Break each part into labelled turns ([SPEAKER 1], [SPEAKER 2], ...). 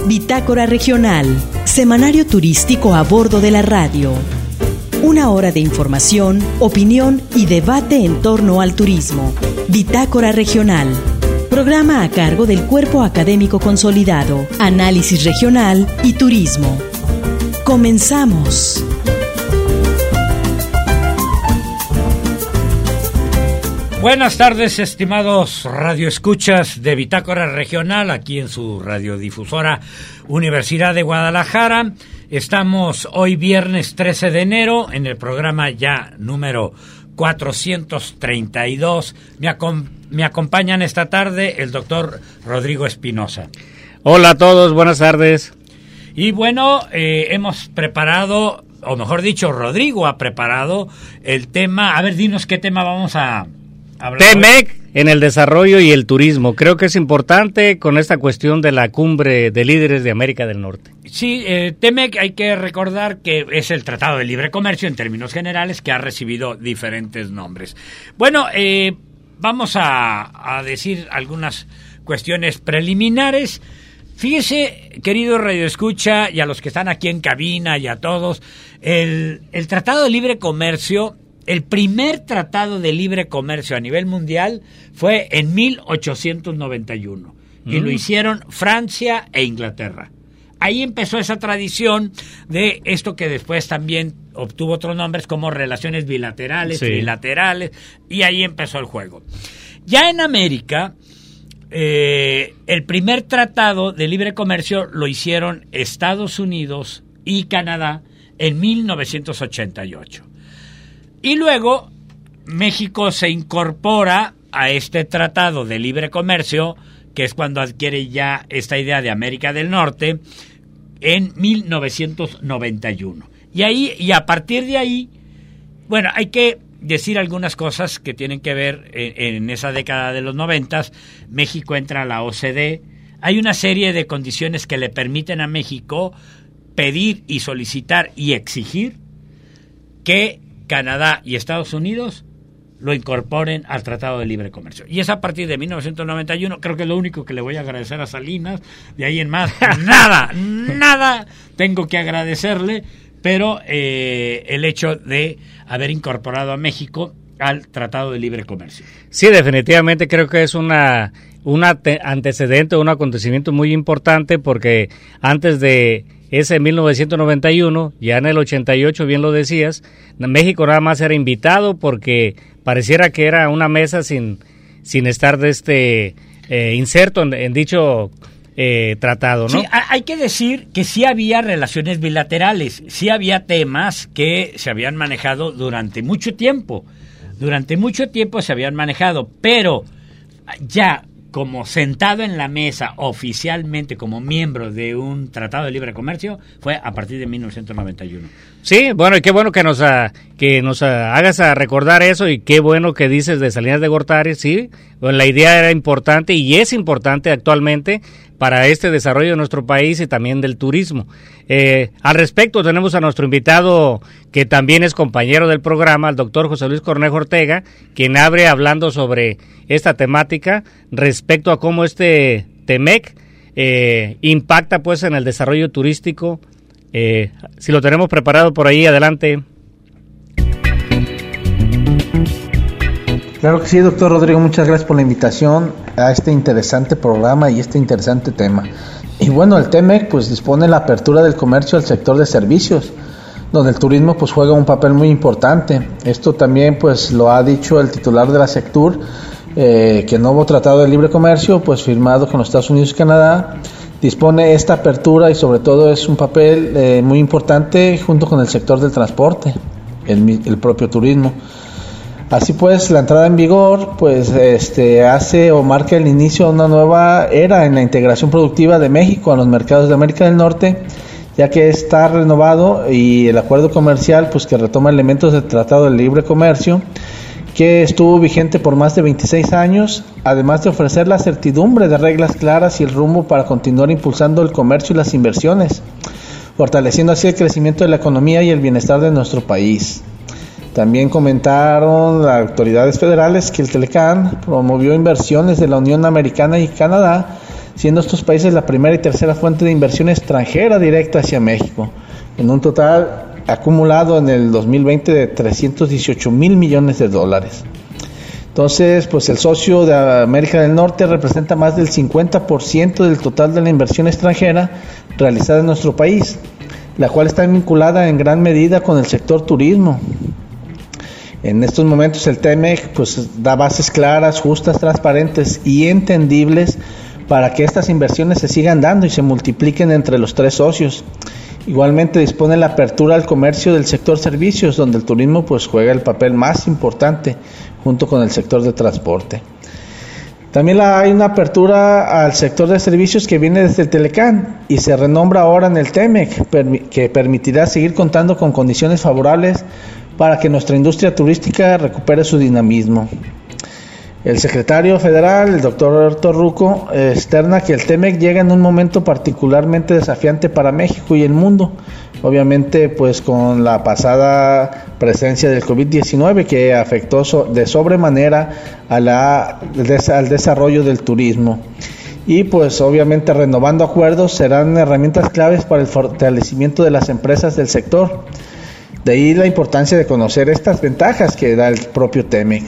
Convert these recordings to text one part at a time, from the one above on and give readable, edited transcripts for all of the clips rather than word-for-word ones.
[SPEAKER 1] Bitácora Regional, semanario turístico a bordo de la radio. Una hora de información, opinión y debate en torno al turismo. Bitácora Regional, programa a cargo del Cuerpo Académico Consolidado, Análisis Regional y Turismo. Comenzamos.
[SPEAKER 2] Buenas tardes, estimados radioescuchas de Bitácora Regional, aquí en su radiodifusora Universidad de Guadalajara. Estamos hoy viernes 13 de enero en el programa ya número 432. Me acompañan esta tarde el doctor Rodrigo Espinosa.
[SPEAKER 3] Hola a todos, buenas tardes.
[SPEAKER 2] Y bueno, hemos preparado, o mejor dicho, Rodrigo ha preparado el tema. A ver, dinos qué tema vamos a
[SPEAKER 3] TMEC en el desarrollo y el turismo. Creo que es importante con esta cuestión de la cumbre de líderes de América del Norte.
[SPEAKER 2] Sí, TMEC hay que recordar que es el Tratado de Libre Comercio en términos generales que ha recibido diferentes nombres. Bueno, vamos a decir algunas cuestiones preliminares. Fíjese, querido radioescucha, y a los que están aquí en cabina y a todos, el Tratado de Libre Comercio, el primer tratado de libre comercio a nivel mundial fue en 1891 y lo hicieron Francia e Inglaterra. Ahí empezó esa tradición de esto que después también obtuvo otros nombres como relaciones bilaterales, trilaterales, y ahí empezó el juego. Ya en América, el primer tratado de libre comercio lo hicieron Estados Unidos y Canadá en 1988. Y luego México se incorpora a este tratado de libre comercio, que es cuando adquiere ya esta idea de América del Norte, en 1991. Y a partir de ahí, bueno, hay que decir algunas cosas que tienen que ver en esa década de los 90. México entra a la OCDE. Hay una serie de condiciones que le permiten a México pedir y solicitar y exigir que Canadá y Estados Unidos lo incorporen al Tratado de Libre Comercio. Y es a partir de 1991, creo que es lo único que le voy a agradecer a Salinas. De ahí en más, nada tengo que agradecerle, pero el hecho de haber incorporado a México al Tratado de Libre Comercio.
[SPEAKER 3] Sí, definitivamente creo que es un antecedente, un acontecimiento muy importante, porque antes de ese 1991, ya en el 88, bien lo decías, México nada más era invitado porque pareciera que era una mesa sin estar inserto en dicho tratado, ¿no?
[SPEAKER 2] Sí, hay que decir que sí había relaciones bilaterales, sí había temas que se habían manejado durante mucho tiempo. Durante mucho tiempo se habían manejado, pero ya como sentado en la mesa oficialmente como miembro de un tratado de libre comercio fue a partir de 1991.
[SPEAKER 3] Sí, bueno, y qué bueno que nos hagas a recordar eso, y qué bueno que dices de Salinas de Gortari. Sí, bueno, la idea era importante y es importante actualmente para este desarrollo de nuestro país y también del turismo. Al respecto tenemos a nuestro invitado, que también es compañero del programa, el doctor José Luis Cornejo Ortega, quien abre hablando sobre esta temática respecto a cómo este TMEC impacta pues en el desarrollo turístico. Si lo tenemos preparado por ahí, adelante.
[SPEAKER 4] Claro que sí, doctor Rodrigo, muchas gracias por la invitación a este interesante programa y este interesante tema. Y bueno, el TMEC pues dispone la apertura del comercio al sector de servicios, donde el turismo pues juega un papel muy importante. Esto también pues lo ha dicho el titular de la Sectur, que el nuevo tratado de libre comercio pues firmado con los Estados Unidos y Canadá dispone esta apertura, y sobre todo es un papel muy importante junto con el sector del transporte, el propio turismo. Así pues, la entrada en vigor pues hace o marca el inicio de una nueva era en la integración productiva de México a los mercados de América del Norte, ya que está renovado y el acuerdo comercial pues que retoma elementos del Tratado de Libre Comercio, que estuvo vigente por más de 26 años, además de ofrecer la certidumbre de reglas claras y el rumbo para continuar impulsando el comercio y las inversiones, fortaleciendo así el crecimiento de la economía y el bienestar de nuestro país. También comentaron las autoridades federales que el TELECAN promovió inversiones de la Unión Americana y Canadá siendo estos países la primera y tercera fuente de inversión extranjera directa hacia México, en un total acumulado en el 2020 de 318 mil millones de dólares. Entonces, pues el socio de América del Norte representa más del 50% del total de la inversión extranjera realizada en nuestro país, la cual está vinculada en gran medida con el sector turismo. En estos momentos el TEMEC pues da bases claras, justas, transparentes y entendibles para que estas inversiones se sigan dando y se multipliquen entre los tres socios. Igualmente dispone la apertura al comercio del sector servicios, donde el turismo pues juega el papel más importante junto con el sector de transporte. También hay una apertura al sector de servicios que viene desde el Telecán y se renombra ahora en el TEMEC, que permitirá seguir contando con condiciones favorables para que nuestra industria turística recupere su dinamismo. El secretario federal, el doctor Torruco, externa que el TEMEC llega en un momento particularmente desafiante para México y el mundo, obviamente pues con la pasada presencia del COVID-19 que afectó de sobremanera al desarrollo del turismo. Y pues obviamente renovando acuerdos serán herramientas claves para el fortalecimiento de las empresas del sector. De ahí la importancia de conocer estas ventajas que da el propio TEMEC.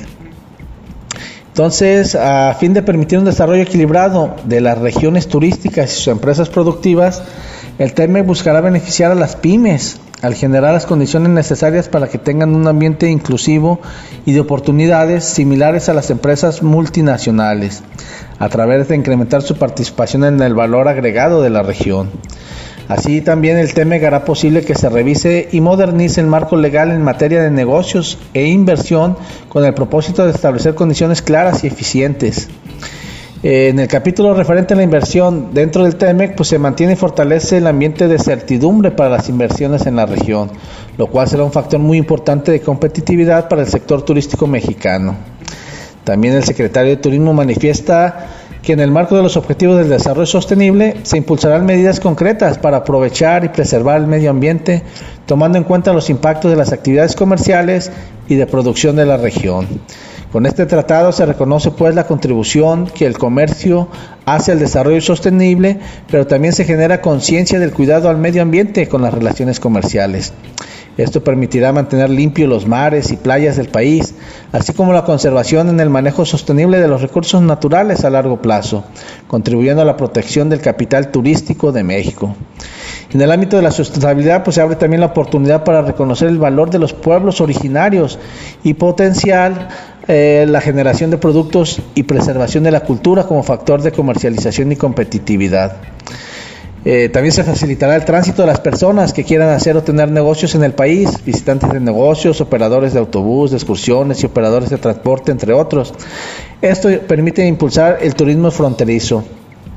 [SPEAKER 4] Entonces, a fin de permitir un desarrollo equilibrado de las regiones turísticas y sus empresas productivas, el TEMEC buscará beneficiar a las pymes al generar las condiciones necesarias para que tengan un ambiente inclusivo y de oportunidades similares a las empresas multinacionales, a través de incrementar su participación en el valor agregado de la región. Así también el TEMEC hará posible que se revise y modernice el marco legal en materia de negocios e inversión con el propósito de establecer condiciones claras y eficientes. En el capítulo referente a la inversión dentro del TEMEC, pues se mantiene y fortalece el ambiente de certidumbre para las inversiones en la región, lo cual será un factor muy importante de competitividad para el sector turístico mexicano. También el secretario de Turismo manifiesta que en el marco de los objetivos del desarrollo sostenible se impulsarán medidas concretas para aprovechar y preservar el medio ambiente, tomando en cuenta los impactos de las actividades comerciales y de producción de la región. Con este tratado se reconoce pues la contribución que el comercio hace al desarrollo sostenible, pero también se genera conciencia del cuidado al medio ambiente con las relaciones comerciales. Esto permitirá mantener limpios los mares y playas del país, así como la conservación en el manejo sostenible de los recursos naturales a largo plazo, contribuyendo a la protección del capital turístico de México. En el ámbito de la sustentabilidad, pues se abre también la oportunidad para reconocer el valor de los pueblos originarios y potenciar la generación de productos y preservación de la cultura como factor de comercialización y competitividad. También se facilitará el tránsito de las personas que quieran hacer o tener negocios en el país, visitantes de negocios, operadores de autobús, de excursiones y operadores de transporte, entre otros. Esto permite impulsar el turismo fronterizo.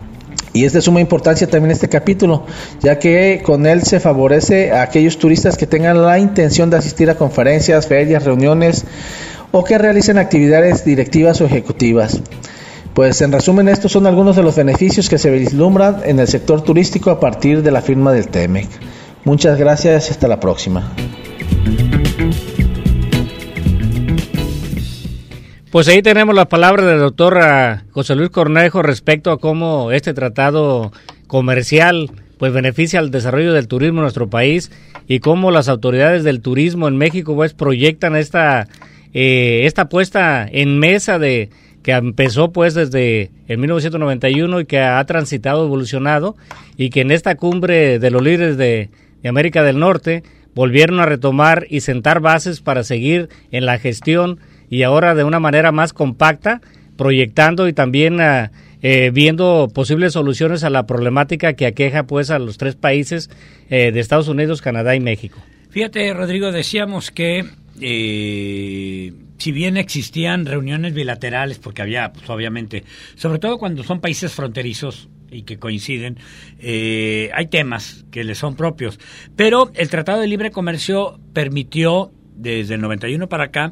[SPEAKER 4] Y es de suma importancia también este capítulo, ya que con él se favorece a aquellos turistas que tengan la intención de asistir a conferencias, ferias, reuniones o que realicen actividades directivas o ejecutivas. Pues en resumen, estos son algunos de los beneficios que se vislumbran en el sector turístico a partir de la firma del TEMEC. Muchas gracias y hasta la próxima.
[SPEAKER 3] Pues ahí tenemos las palabras del doctor José Luis Cornejo respecto a cómo este tratado comercial pues beneficia al desarrollo del turismo en nuestro país y cómo las autoridades del turismo en México pues proyectan esta puesta en mesa de que empezó pues desde el 1991 y que ha transitado, evolucionado, y que en esta cumbre de los líderes de América del Norte volvieron a retomar y sentar bases para seguir en la gestión y ahora de una manera más compacta, proyectando y también viendo posibles soluciones a la problemática que aqueja pues a los tres países de Estados Unidos, Canadá y México.
[SPEAKER 2] Fíjate, Rodrigo, decíamos que si bien existían reuniones bilaterales, porque había, pues obviamente, sobre todo cuando son países fronterizos y que coinciden, hay temas que les son propios, pero el Tratado de Libre Comercio permitió, desde el 91 para acá,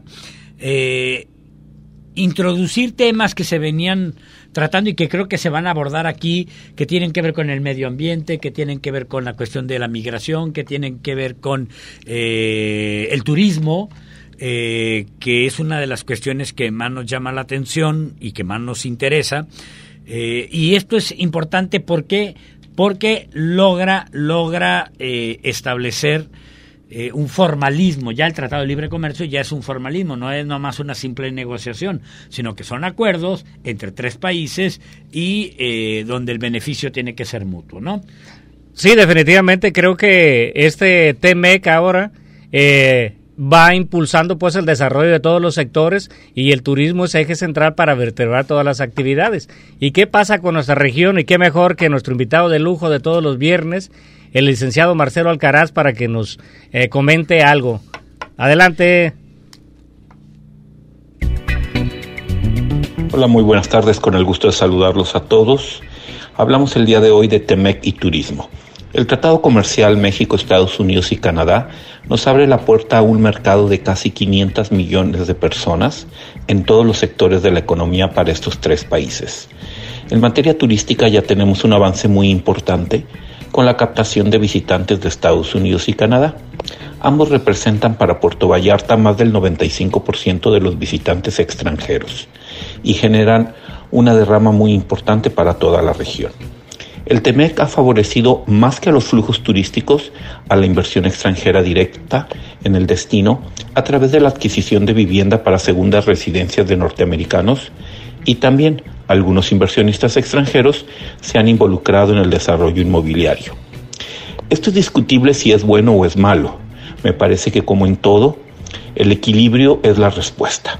[SPEAKER 2] introducir temas que se venían tratando y que creo que se van a abordar aquí, que tienen que ver con el medio ambiente, que tienen que ver con la cuestión de la migración, que tienen que ver con el turismo, que es una de las cuestiones que más nos llama la atención y que más nos interesa. Y esto es importante porque logra establecer un formalismo. Ya el Tratado de Libre Comercio ya es un formalismo, no es nomás una simple negociación, sino que son acuerdos entre 3 países y donde el beneficio tiene que ser mutuo, ¿no?
[SPEAKER 3] Sí, definitivamente creo que este TMEC ahora va impulsando pues el desarrollo de todos los sectores, y el turismo es eje central para vertebrar todas las actividades. ¿Y qué pasa con nuestra región? Y qué mejor que nuestro invitado de lujo de todos los viernes, el licenciado Marcelo Alcaraz, para que nos comente algo. Adelante.
[SPEAKER 5] Hola, muy buenas tardes, con el gusto de saludarlos a todos. Hablamos el día de hoy de TMEC y turismo. El Tratado Comercial México, Estados Unidos y Canadá nos abre la puerta a un mercado de casi 500 millones de personas en todos los sectores de la economía para estos 3 países. En materia turística ya tenemos un avance muy importante con la captación de visitantes de Estados Unidos y Canadá. Ambos representan para Puerto Vallarta más del 95% de los visitantes extranjeros y generan una derrama muy importante para toda la región. El TMEC ha favorecido más que a los flujos turísticos a la inversión extranjera directa en el destino a través de la adquisición de vivienda para segundas residencias de norteamericanos, y también algunos inversionistas extranjeros se han involucrado en el desarrollo inmobiliario. Esto es discutible si es bueno o es malo. Me parece que, como en todo, el equilibrio es la respuesta,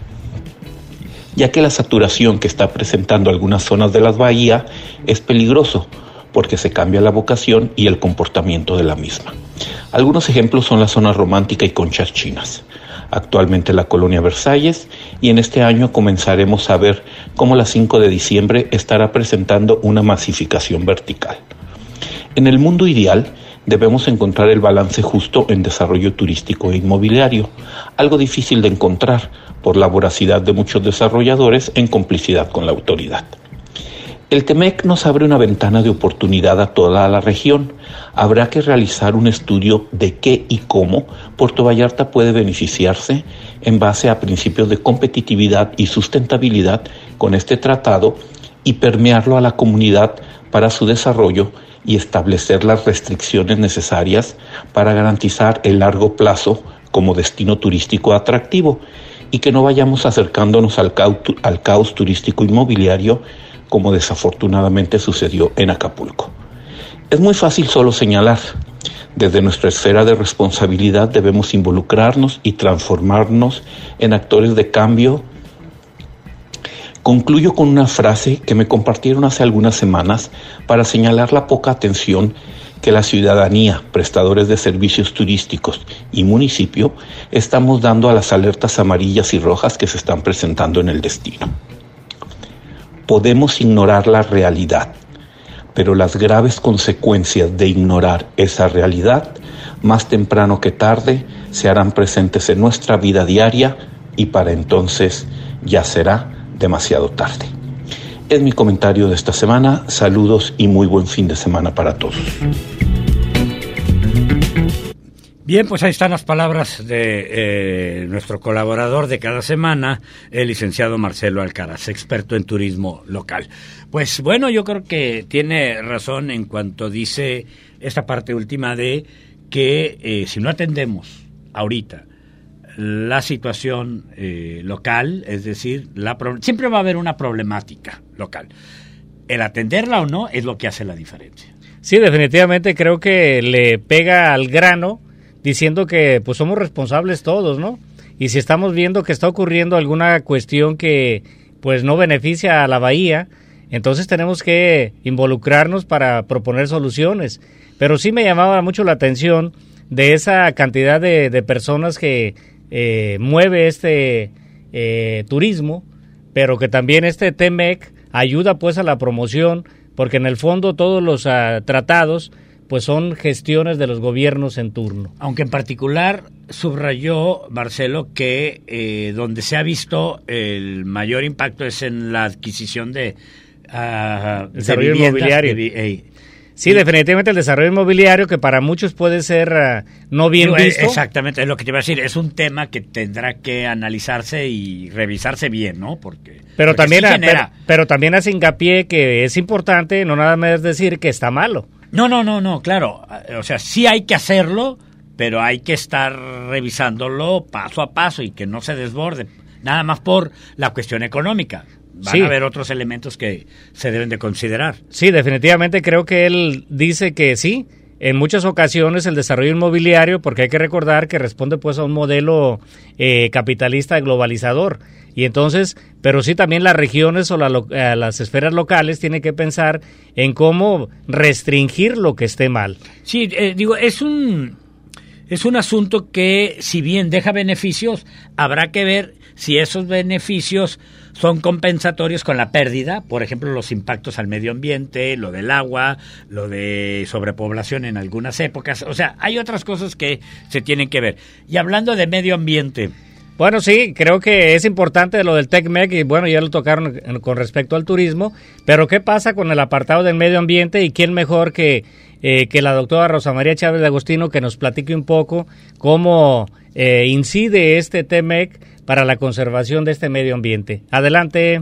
[SPEAKER 5] ya que la saturación que está presentando algunas zonas de las bahías es peligroso, porque se cambia la vocación y el comportamiento de la misma. Algunos ejemplos son la zona romántica y Conchas Chinas, actualmente la colonia Versalles, y en este año comenzaremos a ver cómo la 5 de diciembre estará presentando una masificación vertical. En el mundo ideal, debemos encontrar el balance justo en desarrollo turístico e inmobiliario, algo difícil de encontrar por la voracidad de muchos desarrolladores en complicidad con la autoridad. El TMEC nos abre una ventana de oportunidad a toda la región. Habrá que realizar un estudio de qué y cómo Puerto Vallarta puede beneficiarse en base a principios de competitividad y sustentabilidad con este tratado, y permearlo a la comunidad para su desarrollo y establecer las restricciones necesarias para garantizar el largo plazo como destino turístico atractivo, y que no vayamos acercándonos al caos turístico inmobiliario como desafortunadamente sucedió en Acapulco. Es muy fácil solo señalar. Desde nuestra esfera de responsabilidad debemos involucrarnos y transformarnos en actores de cambio. Concluyo con una frase que me compartieron hace algunas semanas para señalar la poca atención que la ciudadanía, prestadores de servicios turísticos y municipio estamos dando a las alertas amarillas y rojas que se están presentando en el destino. Podemos ignorar la realidad, pero las graves consecuencias de ignorar esa realidad, más temprano que tarde, se harán presentes en nuestra vida diaria, y para entonces ya será demasiado tarde. Es mi comentario de esta semana. Saludos y muy buen fin de semana para todos.
[SPEAKER 2] Bien, pues ahí están las palabras de nuestro colaborador de cada semana, el licenciado Marcelo Alcaraz, experto en turismo local. Pues bueno, yo creo que tiene razón en cuanto dice esta parte última de que si no atendemos ahorita la situación local, es decir, siempre va a haber una problemática local. El atenderla o no es lo que hace la diferencia.
[SPEAKER 3] Sí, definitivamente creo que le pega al grano, diciendo que pues somos responsables todos, ¿no? Y si estamos viendo que está ocurriendo alguna cuestión que pues no beneficia a la bahía, entonces tenemos que involucrarnos para proponer soluciones. Pero sí me llamaba mucho la atención de esa cantidad de personas que mueve este turismo, pero que también este TMEC ayuda pues a la promoción, porque en el fondo todos los tratados pues son gestiones de los gobiernos en turno.
[SPEAKER 2] Aunque en particular subrayó Marcelo que donde se ha visto el mayor impacto es en la adquisición de
[SPEAKER 3] desarrollo inmobiliario. Sí, definitivamente el desarrollo inmobiliario, que para muchos puede ser no bien visto.
[SPEAKER 2] Exactamente, es lo que te iba a decir. Es un tema que tendrá que analizarse y revisarse bien, ¿no?
[SPEAKER 3] Pero también,
[SPEAKER 2] sí genera...
[SPEAKER 3] pero también hace hincapié que es importante no nada más decir que está malo.
[SPEAKER 2] No, claro. O sea, sí hay que hacerlo, pero hay que estar revisándolo paso a paso y que no se desborde, nada más por la cuestión económica. Van a haber otros elementos que se deben de considerar.
[SPEAKER 3] Sí, definitivamente creo que él dice que sí, en muchas ocasiones el desarrollo inmobiliario, porque hay que recordar que responde pues a un modelo capitalista globalizador. Y entonces, pero sí también las regiones o las esferas locales tienen que pensar en cómo restringir lo que esté mal.
[SPEAKER 2] Sí, digo, es un asunto que, si bien deja beneficios, habrá que ver si esos beneficios son compensatorios con la pérdida, por ejemplo, los impactos al medio ambiente, lo del agua, lo de sobrepoblación en algunas épocas. O sea, hay otras cosas que se tienen que ver. Y hablando de medio ambiente...
[SPEAKER 3] Bueno, sí, creo que es importante lo del TECMEC y bueno, ya lo tocaron con respecto al turismo, pero ¿qué pasa con el apartado del medio ambiente y quién mejor que la doctora Rosa María Chávez de Agostino que nos platique un poco cómo incide este TECMEC para la conservación de este medio ambiente? Adelante.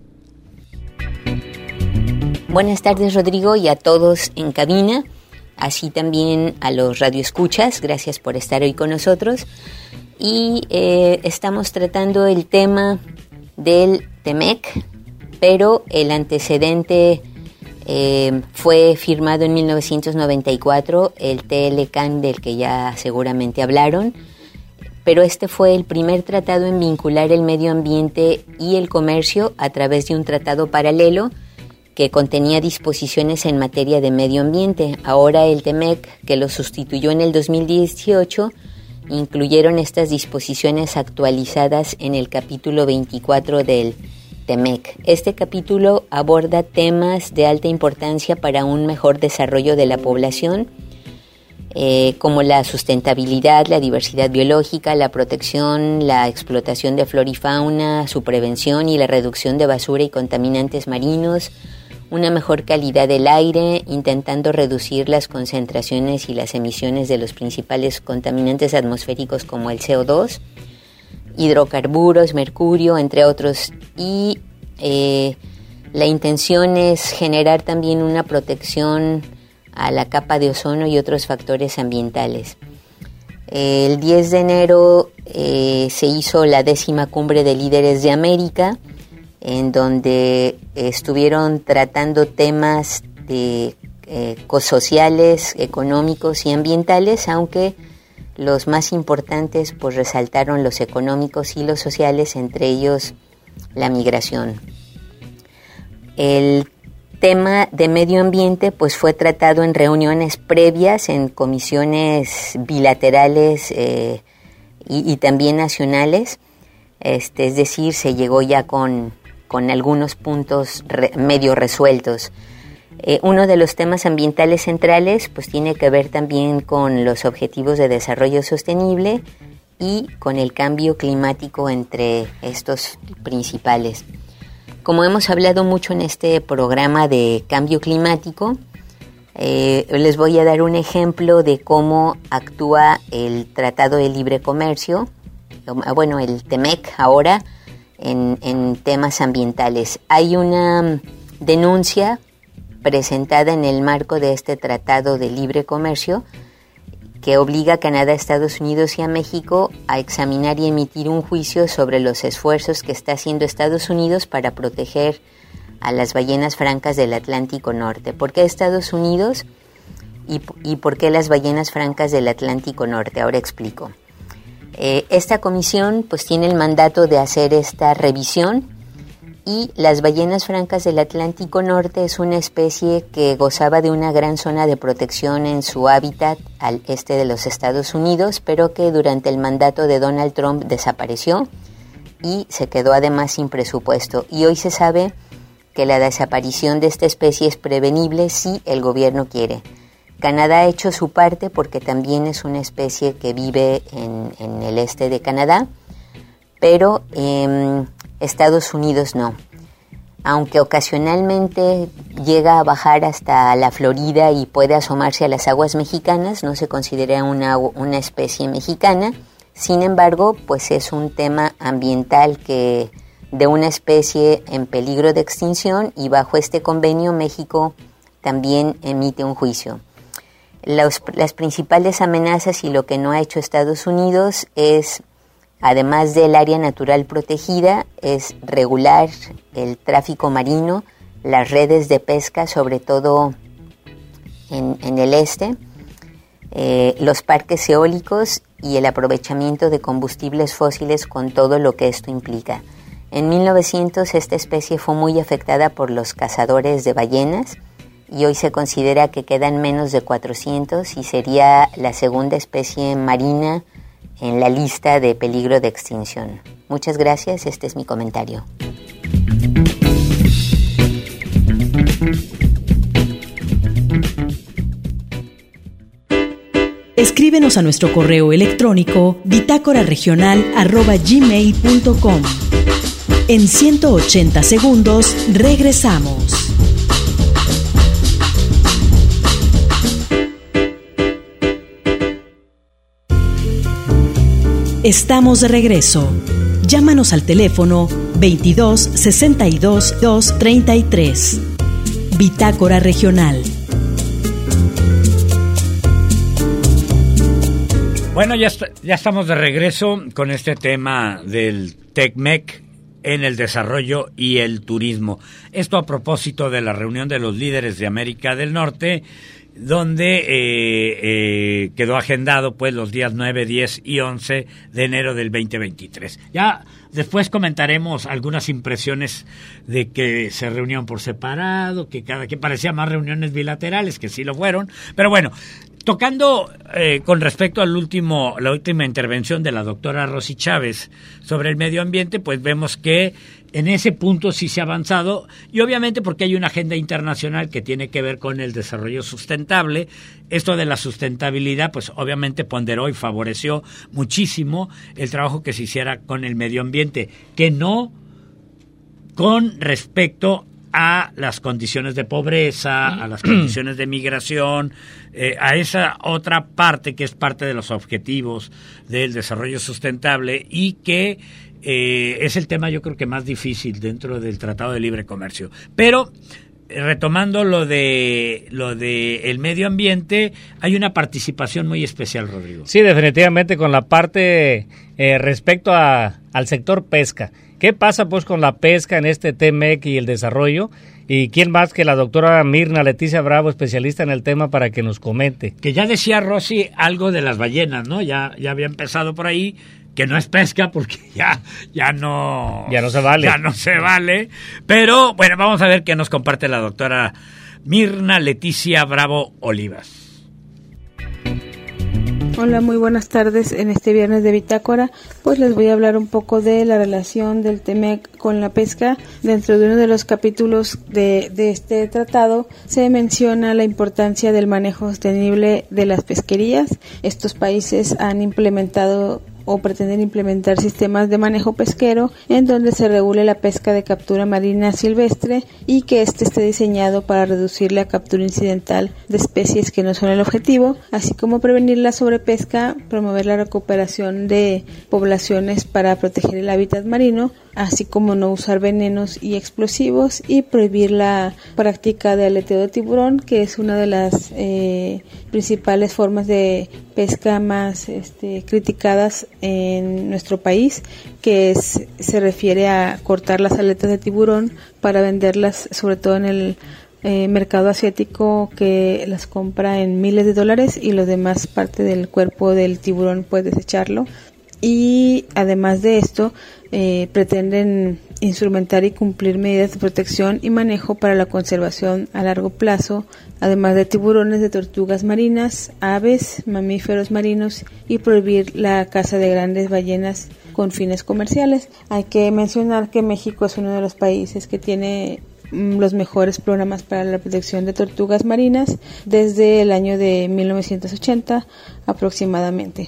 [SPEAKER 6] Buenas tardes, Rodrigo, y a todos en cabina, así también a los radioescuchas, gracias por estar hoy con nosotros. Y estamos tratando el tema del TEMEC, pero el antecedente fue firmado en 1994, el TLCAN del que ya seguramente hablaron, pero este fue el primer tratado en vincular el medio ambiente y el comercio a través de un tratado paralelo que contenía disposiciones en materia de medio ambiente. Ahora el TEMEC, que lo sustituyó en el 2018, incluyeron estas disposiciones actualizadas en el capítulo 24 del TEMEC. Este capítulo aborda temas de alta importancia para un mejor desarrollo de la población, como la sustentabilidad, la diversidad biológica, la protección, la explotación de flora y fauna, su prevención y la reducción de basura y contaminantes marinos, una mejor calidad del aire, intentando reducir las concentraciones y las emisiones de los principales contaminantes atmosféricos como el CO2, hidrocarburos, mercurio, entre otros. Y la intención es generar también una protección a la capa de ozono y otros factores ambientales. El 10 de enero se hizo la 10ª Cumbre de Líderes de América, en donde estuvieron tratando temas de sociales, económicos y ambientales, aunque los más importantes pues resaltaron los económicos y los sociales, entre ellos la migración. El tema de medio ambiente pues fue tratado en reuniones previas, en comisiones bilaterales y también nacionales, es decir, se llegó ya con algunos puntos medio resueltos. Uno de los temas ambientales centrales pues tiene que ver también con los objetivos de desarrollo sostenible y con el cambio climático entre estos principales. Como hemos hablado mucho en este programa de cambio climático, les voy a dar un ejemplo de cómo actúa el Tratado de Libre Comercio, bueno, el TEMEC ahora, en temas ambientales. Hay una denuncia presentada en el marco de este Tratado de Libre Comercio que obliga a Canadá, Estados Unidos y a México a examinar y emitir un juicio sobre los esfuerzos que está haciendo Estados Unidos para proteger a las ballenas francas del Atlántico Norte. ¿Por qué Estados Unidos y por qué las ballenas francas del Atlántico Norte? Ahora explico. Esta comisión pues tiene el mandato de hacer esta revisión, y las ballenas francas del Atlántico Norte es una especie que gozaba de una gran zona de protección en su hábitat al este de los Estados Unidos, pero que durante el mandato de Donald Trump desapareció y se quedó además sin presupuesto. Y hoy se sabe que la desaparición de esta especie es prevenible si el gobierno quiere. Canadá ha hecho su parte porque también es una especie que vive en el este de Canadá, pero Estados Unidos no. aunque ocasionalmente llega a bajar hasta la Florida y puede asomarse a las aguas mexicanas, no se considera una especie mexicana. Sin embargo, pues es un tema ambiental de una especie en peligro de extinción, y bajo este convenio México también emite un juicio. Las principales amenazas y lo que no ha hecho Estados Unidos es, además del área natural protegida, es regular el tráfico marino, las redes de pesca, sobre todo en el este, los parques eólicos y el aprovechamiento de combustibles fósiles con todo lo que esto implica. En 1900 esta especie fue muy afectada por los cazadores de ballenas y hoy se considera que quedan menos de 400 y sería la segunda especie marina en la lista de peligro de extinción. Muchas gracias, este es mi comentario.
[SPEAKER 1] Escríbenos a nuestro correo electrónico bitácoraregional@gmail.com. En 180 segundos regresamos. Estamos de regreso. Llámanos al teléfono 22 62 233. Bitácora Regional.
[SPEAKER 2] Bueno, ya estamos de regreso con este tema del TECMEC en el desarrollo y el turismo. Esto a propósito de la reunión de los líderes de América del Norte, donde quedó agendado pues los días 9, 10 y 11 de enero del 2023. Ya después comentaremos algunas impresiones de que se reunieron por separado, que parecía más reuniones bilaterales, que sí lo fueron, pero bueno, tocando con respecto la última intervención de la doctora Rosy Chávez sobre el medio ambiente, pues vemos que en ese punto sí se ha avanzado, y obviamente porque hay una agenda internacional que tiene que ver con el desarrollo sustentable. Esto de la sustentabilidad, pues obviamente ponderó y favoreció muchísimo el trabajo que se hiciera con el medio ambiente, que no con respecto a las condiciones de pobreza, a las condiciones de migración, a esa otra parte que es parte de los objetivos del desarrollo sustentable y que es el tema yo creo que más difícil dentro del Tratado de Libre Comercio. Pero retomando lo de el medio ambiente, hay una participación muy especial, Rodrigo.
[SPEAKER 3] Sí, definitivamente con la parte respecto al sector pesca. ¿Qué pasa pues con la pesca en este TEMEC y el desarrollo? ¿Y quién más que la doctora Mirna Leticia Bravo, especialista en el tema, para que nos comente? Que
[SPEAKER 2] ya decía Rosy algo de las ballenas, ¿no? Ya había empezado por ahí, que no es pesca porque ya no se vale. Ya no se vale. Pero bueno, vamos a ver qué nos comparte la doctora Mirna Leticia Bravo Olivas.
[SPEAKER 7] Hola, muy buenas tardes. En este viernes de Bitácora, pues les voy a hablar un poco de la relación del TEMEC con la pesca. Dentro de uno de los capítulos de este tratado se menciona la importancia del manejo sostenible de las pesquerías. Estos países han implementado o pretenden implementar sistemas de manejo pesquero en donde se regule la pesca de captura marina silvestre y que esté diseñado para reducir la captura incidental de especies que no son el objetivo, así como prevenir la sobrepesca, promover la recuperación de poblaciones para proteger el hábitat marino, así como no usar venenos y explosivos, y prohibir la práctica de aleteo de tiburón, que es una de las principales formas de pesca más criticadas en nuestro país, que se refiere a cortar las aletas de tiburón para venderlas, sobre todo en el mercado asiático, que las compra en miles de dólares, y lo demás parte del cuerpo del tiburón pues desecharlo. Y además de esto, pretenden instrumentar y cumplir medidas de protección y manejo para la conservación a largo plazo, además de tiburones, de tortugas marinas, aves, mamíferos marinos, y prohibir la caza de grandes ballenas con fines comerciales. Hay que mencionar que México es uno de los países que tiene los mejores programas para la protección de tortugas marinas desde el año de 1980 aproximadamente.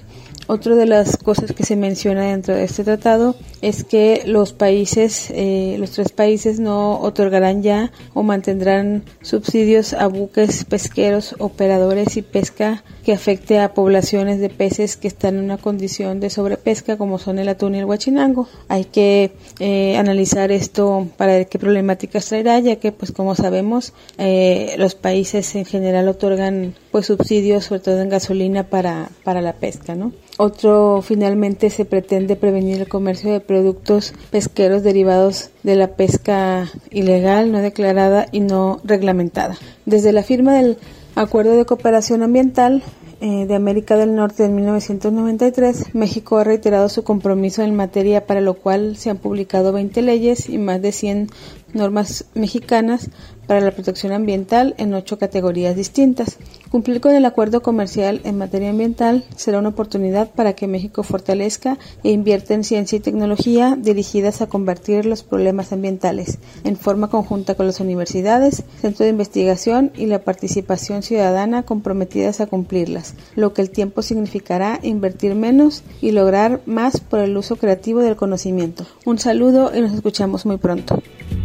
[SPEAKER 7] Otra de las cosas que se menciona dentro de este tratado es que los tres países no otorgarán ya o mantendrán subsidios a buques pesqueros, operadores y pesca que afecte a poblaciones de peces que están en una condición de sobrepesca, como son el atún y el huachinango. Hay que analizar esto para ver qué problemáticas traerá, ya que, pues como sabemos, los países en general otorgan pues subsidios, sobre todo en gasolina para la pesca, ¿no? Finalmente se pretende prevenir el comercio de productos pesqueros derivados de la pesca ilegal, no declarada y no reglamentada. Desde la firma del Acuerdo de Cooperación Ambiental de América del Norte en 1993, México ha reiterado su compromiso en materia, para lo cual se han publicado 20 leyes y más de 100 normas mexicanas para la protección ambiental en 8 categorías distintas. Cumplir con el acuerdo comercial en materia ambiental será una oportunidad para que México fortalezca e invierta en ciencia y tecnología dirigidas a combatir los problemas ambientales, en forma conjunta con las universidades, centros de investigación y la participación ciudadana comprometidas a cumplirlas, lo que el tiempo significará invertir menos y lograr más por el uso creativo del conocimiento. Un saludo y nos escuchamos muy pronto.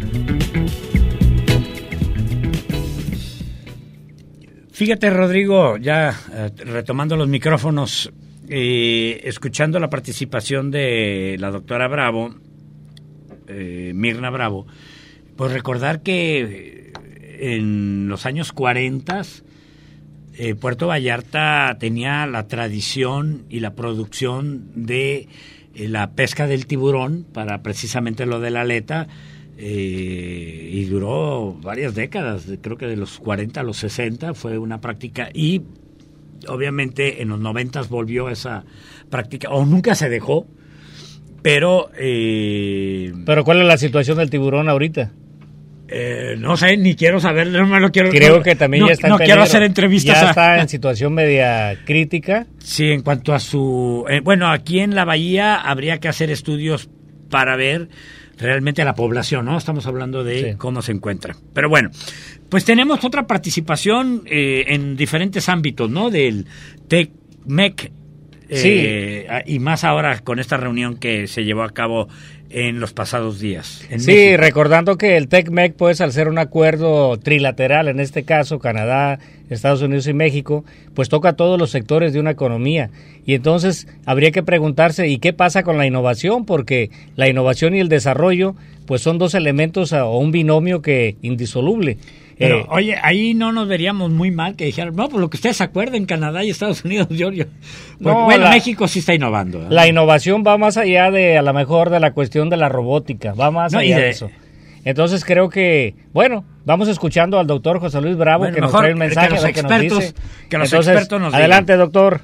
[SPEAKER 2] Fíjate, Rodrigo, ya retomando los micrófonos, escuchando la participación de la doctora Bravo, Mirna Bravo, pues recordar que en los años 40 Puerto Vallarta tenía la tradición y la producción de la pesca del tiburón para precisamente lo de la aleta, y duró varias décadas, creo que de los 40 a los 60 fue una práctica, y obviamente en los 90 volvió esa práctica, o nunca se dejó, pero...
[SPEAKER 3] ¿Pero cuál es la situación del tiburón ahorita?
[SPEAKER 2] No sé, ni quiero saber, no me lo quiero...
[SPEAKER 3] Creo que también ya está en peligro.
[SPEAKER 2] No quiero hacer entrevistas.
[SPEAKER 3] Ya está en situación media crítica.
[SPEAKER 2] Sí, en cuanto a su... bueno, aquí en la bahía habría que hacer estudios para ver realmente la población, ¿no? Estamos hablando de cómo se encuentra. Pero bueno, pues tenemos otra participación en diferentes ámbitos, ¿no? Del TECMEC, y más ahora con esta reunión que se llevó a cabo en los pasados días. En México.
[SPEAKER 3] Recordando que el TECMEC, pues al ser un acuerdo trilateral, en este caso Canadá, Estados Unidos y México, pues toca a todos los sectores de una economía. Y entonces habría que preguntarse, ¿y qué pasa con la innovación? Porque la innovación y el desarrollo, pues son dos elementos o un binomio que indisoluble.
[SPEAKER 2] Pero, oye, ahí no nos veríamos muy mal que dijeran, no, por lo que ustedes se acuerden, Canadá y Estados Unidos, México sí está innovando, ¿verdad?
[SPEAKER 3] La innovación va más allá de, a lo mejor, de la cuestión de la robótica, va más allá de eso. Entonces creo que, bueno, vamos escuchando al doctor José Luis Bravo, que nos trae un mensaje,
[SPEAKER 2] que los expertos nos digan.
[SPEAKER 3] Adelante, doctor.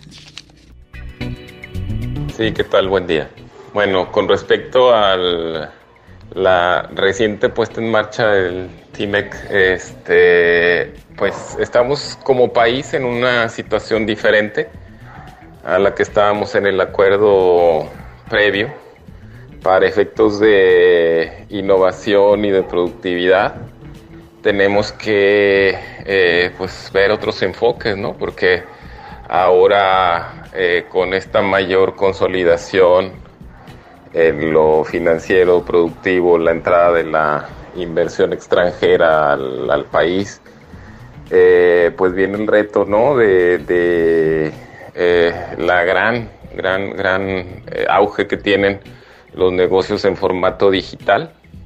[SPEAKER 8] Sí, ¿qué tal? Buen día. Bueno, con respecto a la reciente puesta en marcha del TECMEC, pues estamos como país en una situación diferente a la que estábamos en el acuerdo previo para efectos de innovación y de productividad. Tenemos que pues ver otros enfoques, ¿no? Porque ahora con esta mayor consolidación en lo financiero, productivo, la entrada de la inversión extranjera al país, pues viene el reto, ¿no? de la gran auge que tienen los negocios en formato digital,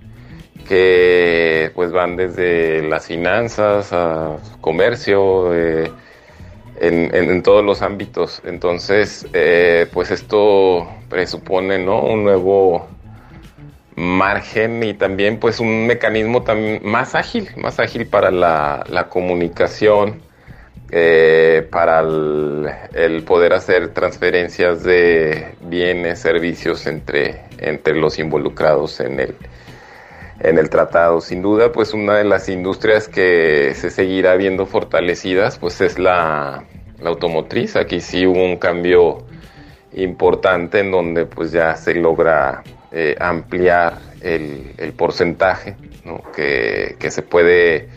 [SPEAKER 8] que pues van desde las finanzas a comercio, en todos los ámbitos. Entonces, pues esto presupone, ¿no?, un nuevo margen y también pues un mecanismo también más ágil para la comunicación, para el poder hacer transferencias de bienes, servicios entre los involucrados en el tratado. Sin duda, pues una de las industrias que se seguirá viendo fortalecidas pues es la automotriz. Aquí sí hubo un cambio importante en donde pues ya se logra ampliar el porcentaje, ¿no?, que se puede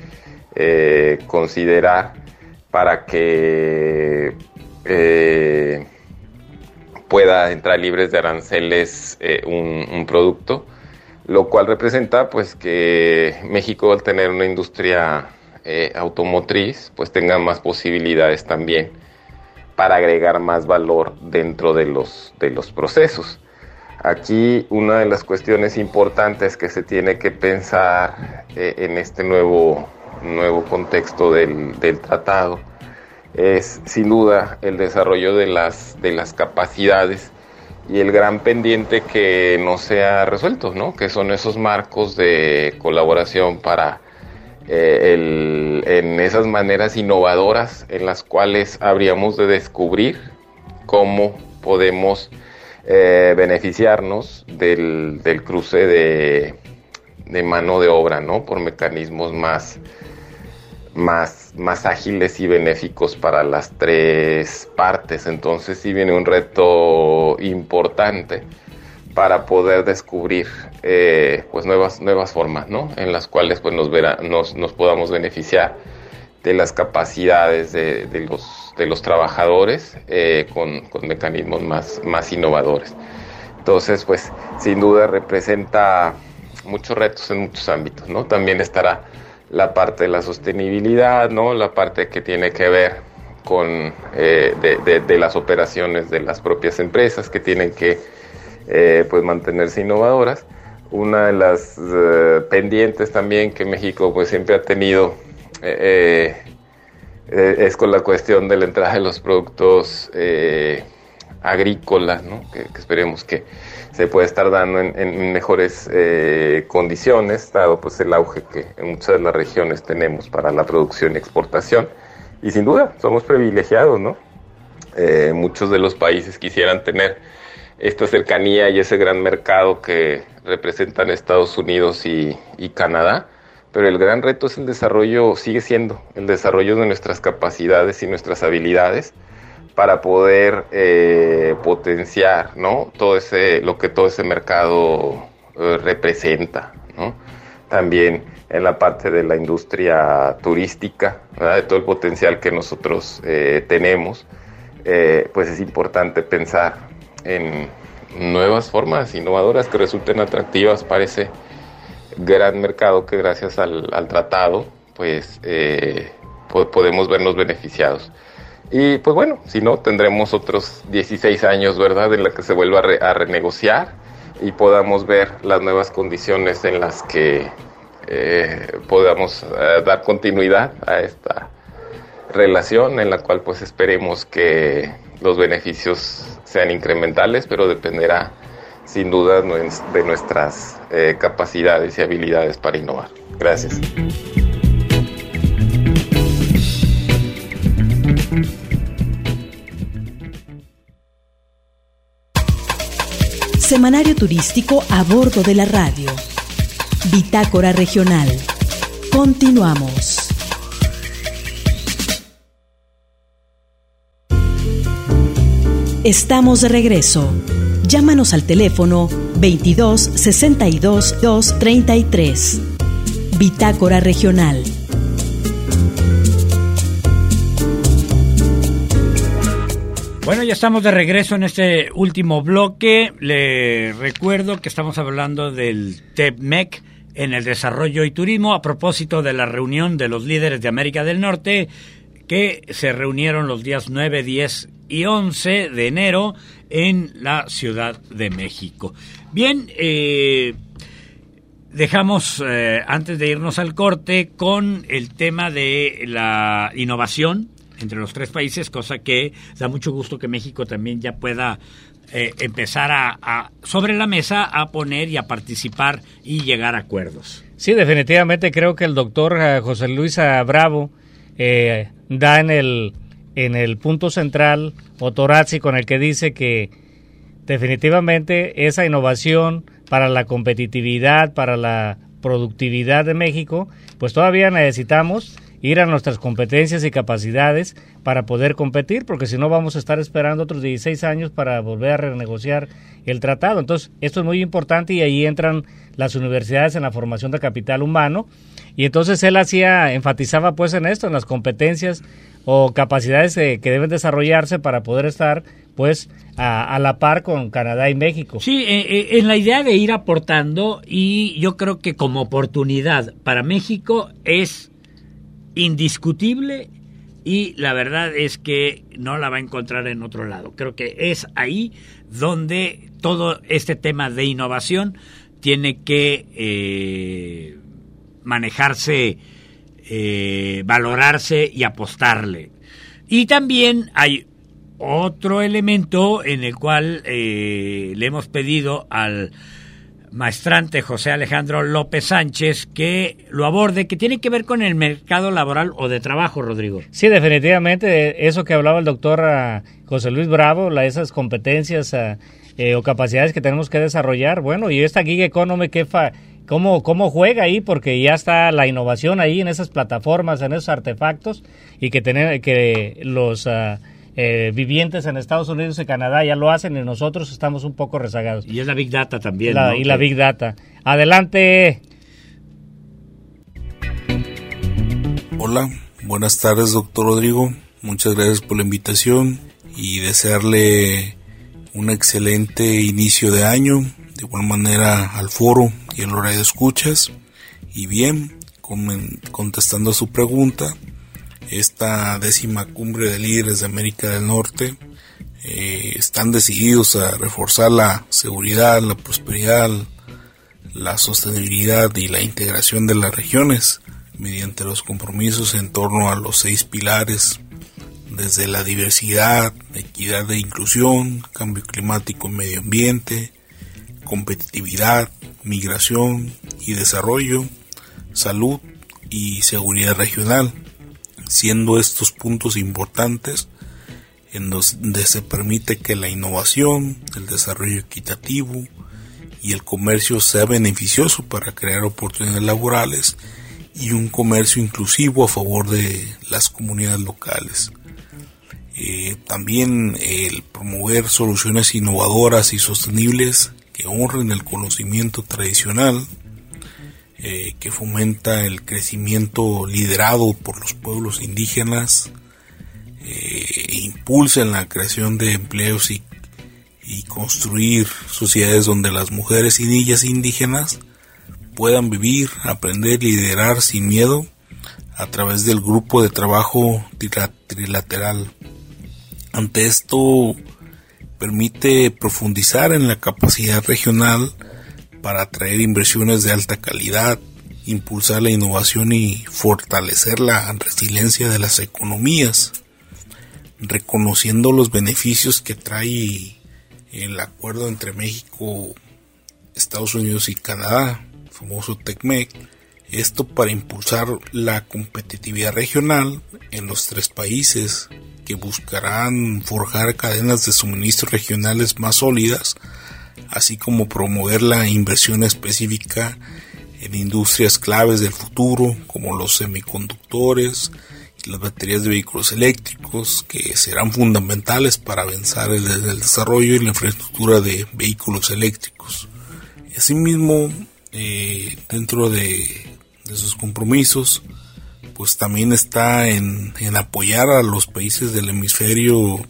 [SPEAKER 8] considerar para que entrar libres de aranceles un producto, lo cual representa pues que México, al tener una industria automotriz, pues tenga más posibilidades también para agregar más valor dentro de los procesos. Aquí una de las cuestiones importantes que se tiene que pensar en este nuevo contexto del tratado es sin duda el desarrollo de las capacidades y el gran pendiente que no se ha resuelto, ¿no? Que son esos marcos de colaboración para en esas maneras innovadoras en las cuales habríamos de descubrir cómo podemos beneficiarnos del cruce de mano de obra, ¿no? Por mecanismos más ágiles y benéficos para las tres partes. Entonces sí viene un reto importante para poder descubrir pues nuevas formas, ¿no? En las cuales pues nos podamos beneficiar de las capacidades de los trabajadores con mecanismos más innovadores. Entonces pues sin duda representa muchos retos en muchos ámbitos, ¿no? También estará la parte de la sostenibilidad, ¿no? La parte que tiene que ver con de las operaciones de las propias empresas que tienen que pues mantenerse innovadoras. Una de las pendientes también que México pues siempre ha tenido es con la cuestión de la entrada de los productos agrícolas, ¿no? Que esperemos que se pueda estar dando en mejores condiciones, dado pues el auge que en muchas de las regiones tenemos para la producción y exportación. Y sin duda somos privilegiados, ¿no? Muchos de los países quisieran tener esta cercanía y ese gran mercado que representan Estados Unidos y Canadá, pero el gran reto es el desarrollo, sigue siendo el desarrollo de nuestras capacidades y nuestras habilidades para poder potenciar, ¿no? Lo que todo ese mercado representa, ¿no? También en la parte de la industria turística, ¿verdad? De todo el potencial que nosotros tenemos, pues es importante pensar en nuevas formas innovadoras que resulten atractivas para ese gran mercado que gracias al tratado pues podemos vernos beneficiados. Y pues bueno, si no, tendremos otros 16 años, ¿verdad?, en la que se vuelva a renegociar y podamos ver las nuevas condiciones en las que podamos dar continuidad a esta relación, en la cual pues esperemos que los beneficios sean incrementales, pero dependerá sin duda de nuestras capacidades y habilidades para innovar. Gracias.
[SPEAKER 1] Semanario turístico a bordo de la radio. Bitácora regional. Continuamos. Estamos de regreso. Llámanos al teléfono 22 62 233. Bitácora regional.
[SPEAKER 2] Bueno, ya estamos de regreso en este último bloque. Le recuerdo que estamos hablando del TMEC en el desarrollo y turismo a propósito de la reunión de los líderes de América del Norte que se reunieron los días 9, 10 y 11 de enero en la Ciudad de México. Bien, dejamos antes de irnos al corte con el tema de la innovación entre los tres países, cosa que da mucho gusto que México también ya pueda empezar a sobre la mesa a poner y a participar y llegar a acuerdos.
[SPEAKER 3] Sí, definitivamente creo que el doctor José Luis Bravo da en el punto central o Torazzi, con el que dice que definitivamente esa innovación para la competitividad, para la productividad de México, pues todavía necesitamos ir a nuestras competencias y capacidades para poder competir, porque si no vamos a estar esperando otros 16 años para volver a renegociar el tratado. Entonces, esto es muy importante y ahí entran las universidades en la formación de capital humano. Y entonces él enfatizaba pues en esto, en las competencias o capacidades que deben desarrollarse para poder estar pues a la par con Canadá y México.
[SPEAKER 2] Sí, en la idea de ir aportando, y yo creo que como oportunidad para México es indiscutible, y la verdad es que no la va a encontrar en otro lado. Creo que es ahí donde todo este tema de innovación tiene que manejarse, valorarse y apostarle. Y también hay otro elemento en el cual le hemos pedido al maestrante José Alejandro López Sánchez que lo aborde, que tiene que ver con el mercado laboral o de trabajo, Rodrigo.
[SPEAKER 3] Sí, definitivamente, eso que hablaba el doctor José Luis Bravo, esas competencias o capacidades que tenemos que desarrollar. Bueno, y esta gig economy, ¿cómo juega ahí? Porque ya está la innovación ahí en esas plataformas, en esos artefactos, y que los vivientes en Estados Unidos y Canadá ya lo hacen y nosotros estamos un poco rezagados.
[SPEAKER 2] Y es la Big Data también, ¿no?
[SPEAKER 3] Y la Big Data. Adelante.
[SPEAKER 9] Hola, buenas tardes, doctor Rodrigo. Muchas gracias por la invitación y desearle un excelente inicio de año. De igual manera al foro y al horario de escuchas. Y bien, contestando a su pregunta, esta 10ª cumbre de líderes de América del Norte están decididos a reforzar la seguridad, la prosperidad, la sostenibilidad y la integración de las regiones mediante los compromisos en torno a los 6 pilares, desde la diversidad, equidad e inclusión, cambio climático y medio ambiente, competitividad, migración y desarrollo, salud y seguridad regional, siendo estos puntos importantes en donde se permite que la innovación, el desarrollo equitativo y el comercio sea beneficioso para crear oportunidades laborales y un comercio inclusivo a favor de las comunidades locales. También el promover soluciones innovadoras y sostenibles que honren el conocimiento tradicional, que fomenta el crecimiento liderado por los pueblos indígenas, e impulsen la creación de empleos y construir sociedades donde las mujeres y niñas indígenas puedan vivir, aprender y liderar sin miedo a través del grupo de trabajo trilateral. Ante esto, permite profundizar en la capacidad regional para atraer inversiones de alta calidad, impulsar la innovación y fortalecer la resiliencia de las economías, reconociendo los beneficios que trae el acuerdo entre México, Estados Unidos y Canadá, el famoso TECMEC. Esto para impulsar la competitividad regional en los 3 países, que buscarán forjar cadenas de suministro regionales más sólidas, así como promover la inversión específica en industrias claves del futuro, como los semiconductores y las baterías de vehículos eléctricos, que serán fundamentales para avanzar en el desarrollo y la infraestructura de vehículos eléctricos. Asimismo, dentro de sus compromisos, pues también está en apoyar a los países del hemisferio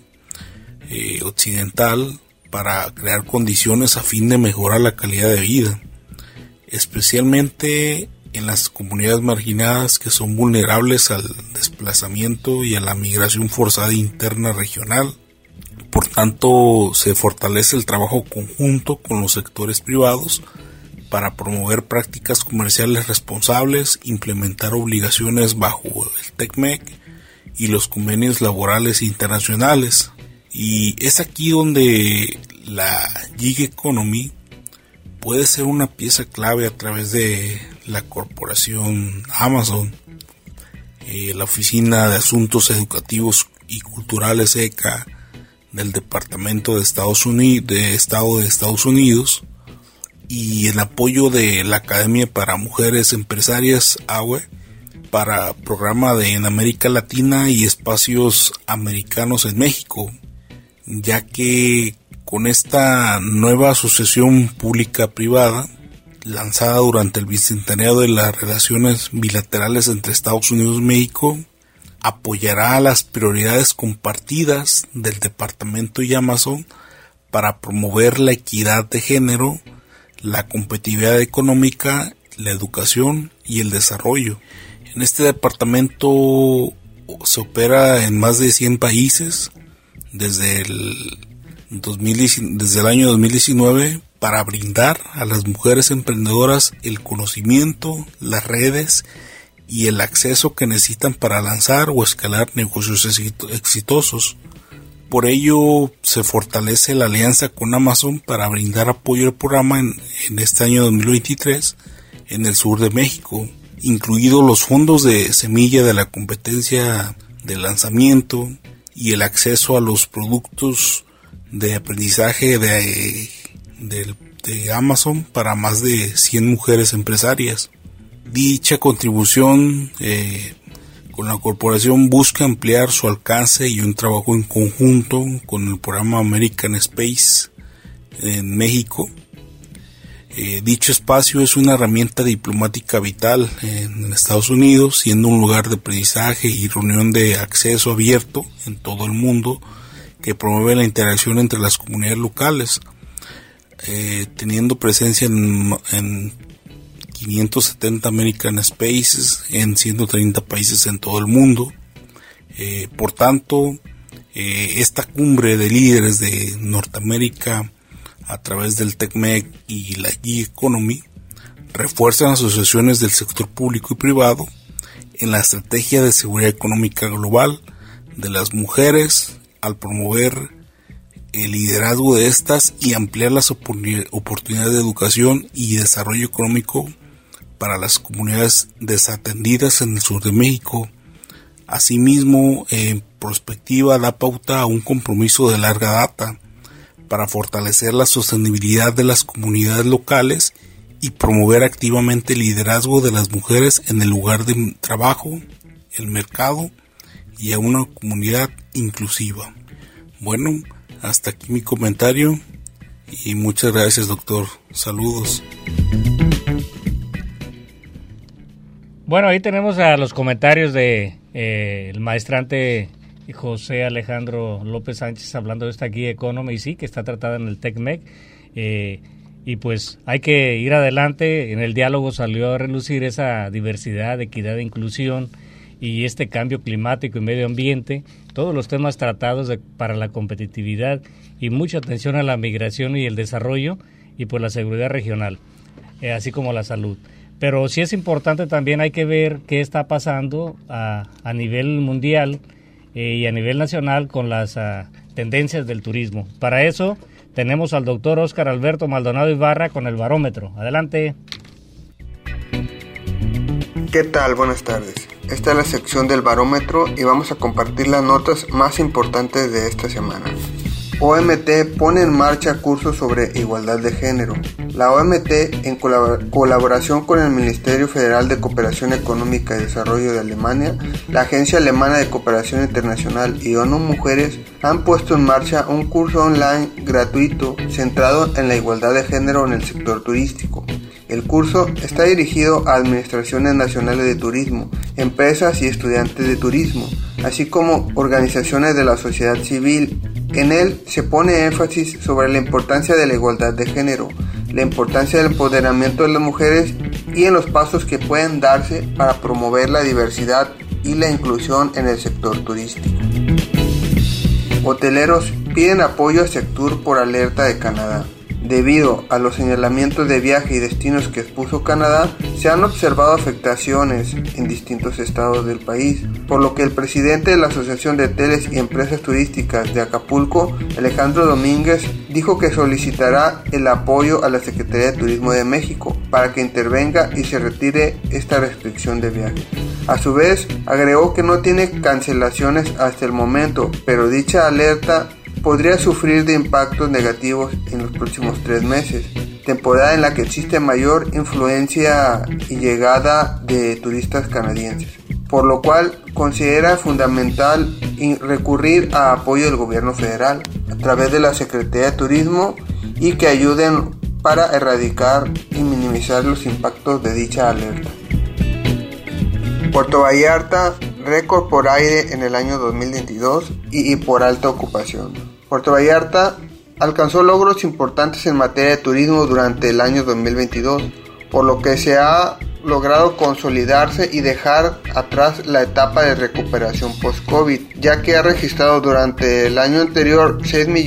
[SPEAKER 9] occidental para crear condiciones a fin de mejorar la calidad de vida, especialmente en las comunidades marginadas que son vulnerables al desplazamiento y a la migración forzada interna regional. Por tanto, se fortalece el trabajo conjunto con los sectores privados para promover prácticas comerciales responsables, implementar obligaciones bajo el TECMEC y los convenios laborales internacionales. Y es aquí donde la gig economy puede ser una pieza clave a través de la corporación Amazon, la Oficina de Asuntos Educativos y Culturales ECA del Departamento de Estado de Estados Unidos, y en apoyo de la Academia para Mujeres Empresarias AWE para programa en América Latina y espacios americanos en México, ya que con esta nueva asociación pública-privada lanzada durante el bicentenario de las relaciones bilaterales entre Estados Unidos y México, apoyará las prioridades compartidas del departamento y Amazon para promover la equidad de género, la competitividad económica, la educación y el desarrollo. En este departamento se opera en más de 100 países desde el año 2019 para brindar a las mujeres emprendedoras el conocimiento, las redes y el acceso que necesitan para lanzar o escalar negocios exitosos. Por ello se fortalece la alianza con Amazon para brindar apoyo al programa en este año 2023 en el sur de México, incluidos los fondos de semilla de la competencia de lanzamiento y el acceso a los productos de aprendizaje de Amazon para más de 100 mujeres empresarias. Dicha contribución con la corporación busca ampliar su alcance y un trabajo en conjunto con el programa American Space en México. Dicho espacio es una herramienta diplomática vital en Estados Unidos, siendo un lugar de aprendizaje y reunión de acceso abierto en todo el mundo que promueve la interacción entre las comunidades locales, teniendo presencia en 570 American Spaces en 130 países en todo el mundo. Por tanto, esta cumbre de líderes de Norteamérica a través del TECMEC y la G-Economy refuerzan asociaciones del sector público y privado en la estrategia de seguridad económica global de las mujeres al promover el liderazgo de estas y ampliar las oportunidades de educación y desarrollo económico para las comunidades desatendidas en el sur de México. Asimismo, en perspectiva da pauta a un compromiso de larga data para fortalecer la sostenibilidad de las comunidades locales y promover activamente el liderazgo de las mujeres en el lugar de trabajo, el mercado y a una comunidad inclusiva. Bueno, hasta aquí mi comentario y muchas gracias, doctor. Saludos.
[SPEAKER 3] Bueno, ahí tenemos a los comentarios de el maestrante José Alejandro López Sánchez hablando de esta guía Economy, sí, que está tratada en el TECMEC, y pues hay que ir adelante. En el diálogo salió a relucir esa diversidad, equidad e inclusión y este cambio climático y medio ambiente, todos los temas tratados para la competitividad y mucha atención a la migración y el desarrollo y pues la seguridad regional, así como la salud. Pero sí es importante también, hay que ver qué está pasando a nivel mundial y a nivel nacional con las tendencias del turismo. Para eso tenemos al doctor Óscar Alberto Maldonado Ibarra con el barómetro. Adelante.
[SPEAKER 10] ¿Qué tal? Buenas tardes. Esta es la sección del barómetro y vamos a compartir las notas más importantes de esta semana. OMT pone en marcha cursos sobre igualdad de género. La OMT, en colaboración con el Ministerio Federal de Cooperación Económica y Desarrollo de Alemania, la Agencia Alemana de Cooperación Internacional y ONU Mujeres, han puesto en marcha un curso online gratuito centrado en la igualdad de género en el sector turístico. El curso está dirigido a administraciones nacionales de turismo, empresas y estudiantes de turismo, así como organizaciones de la sociedad civil. En él se pone énfasis sobre la importancia de la igualdad de género, la importancia del empoderamiento de las mujeres y en los pasos que pueden darse para promover la diversidad y la inclusión en el sector turístico. Hoteleros piden apoyo a Sectur por alerta de Canadá. Debido a los señalamientos de viaje y destinos que expuso Canadá, se han observado afectaciones en distintos estados del país, por lo que el presidente de la Asociación de Hoteles y Empresas Turísticas de Acapulco, Alejandro Domínguez, dijo que solicitará el apoyo a la Secretaría de Turismo de México para que intervenga y se retire esta restricción de viaje. A su vez, agregó que no tiene cancelaciones hasta el momento, pero dicha alerta podría sufrir de impactos negativos en los próximos 3 meses, temporada en la que existe mayor influencia y llegada de turistas canadienses. por lo cual considera fundamental recurrir a apoyo del gobierno federal a través de la Secretaría de Turismo y que ayuden para erradicar y minimizar los impactos de dicha alerta. Puerto Vallarta, récord por aire en el año 2022 y por alta ocupación. Puerto Vallarta alcanzó logros importantes en materia de turismo durante el año 2022, por lo que se ha logrado consolidarse y dejar atrás la etapa de recuperación post-COVID, ya que ha registrado durante el año anterior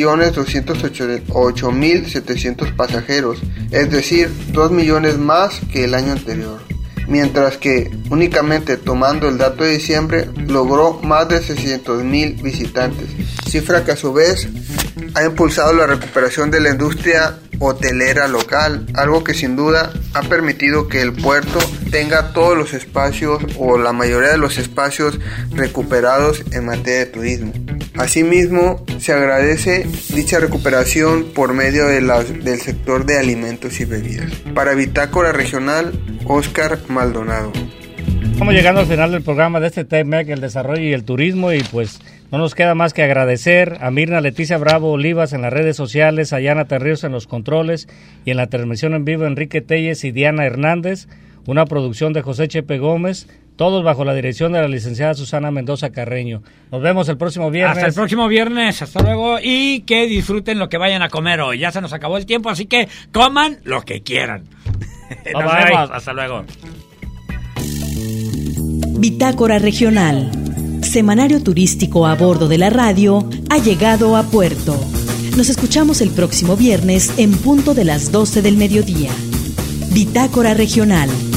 [SPEAKER 10] 6.208.700 pasajeros, es decir, 2 millones más que el año anterior, mientras que únicamente tomando el dato de diciembre logró más de 600.000 visitantes, cifra que a su vez ha impulsado la recuperación de la industria hotelera local, algo que sin duda ha permitido que el puerto tenga todos los espacios o la mayoría de los espacios recuperados en materia de turismo. Asimismo, se agradece dicha recuperación por medio del sector de alimentos y bebidas. Para Bitácora Regional, Óscar Maldonado.
[SPEAKER 3] Estamos llegando al final del programa de este TMEC, el desarrollo y el turismo, y pues no nos queda más que agradecer a Mirna Leticia Bravo Olivas en las redes sociales, a Yana Terríos en los controles y en la transmisión en vivo Enrique Telles y Diana Hernández, una producción de José Chepe Gómez, todos bajo la dirección de la licenciada Susana Mendoza Carreño. Nos vemos el próximo viernes.
[SPEAKER 2] Hasta el próximo viernes, hasta luego, y que disfruten lo que vayan a comer hoy. Ya se nos acabó el tiempo, así que coman lo que quieran. Nos vemos, hasta luego.
[SPEAKER 1] Bitácora Regional, semanario turístico a bordo de la radio, ha llegado a puerto. Nos escuchamos el próximo viernes en punto de las 12 del mediodía. Bitácora Regional.